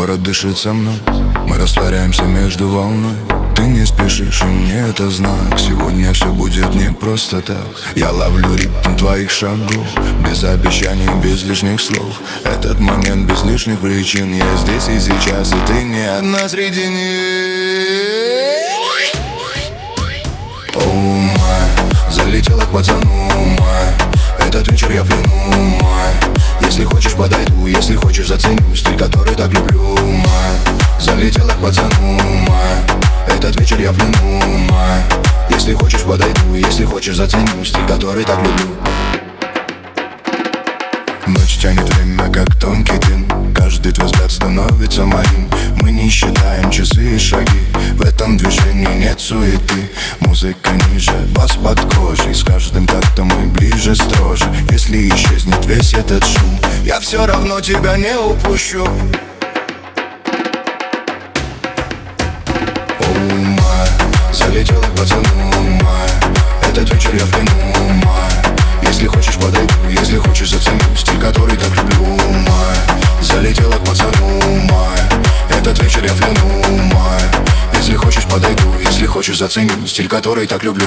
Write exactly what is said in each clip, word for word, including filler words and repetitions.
Город дышит со мной, мы растворяемся между волной. Ты не спешишь, и мне это знак. Сегодня все будет не просто так. Я ловлю ритм твоих шагов, без обещаний, без лишних слов. Этот момент без лишних причин. Я здесь и сейчас, и ты не одна среди них. Оу, май, залетела к пацану, май. Этот вечер я в плену, май. Если хочешь, подойду, если хочешь, заценю стиль, который так люблю, май. Залетела к пацану, май. Этот вечер я в плену, май. Если хочешь, подойду, если хочешь, заценю стиль, который так люблю. Ночь тянет время, как тонкий дым. Каждый твой взгляд становится моим. Мы не считаем часы и шаги. В этом движении нет суеты. Музыка ниже, бас под кожей. С каждым тактом мы ближе, строже. Если исчезнет весь этот шум, я все равно тебя не упущу. Оу, май, залетела к пацану, май. Этот вечер я в плену, май. Если хочешь, подойду, если хочешь, заценю стиль, который так люблю, май. Залетела к пацану, май. Этот вечер я в плену, май. Если хочешь, подойду, если хочешь, заценю стиль, который так люблю.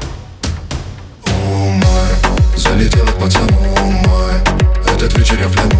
Залетела к пацану, май. Этот вечер я в плену.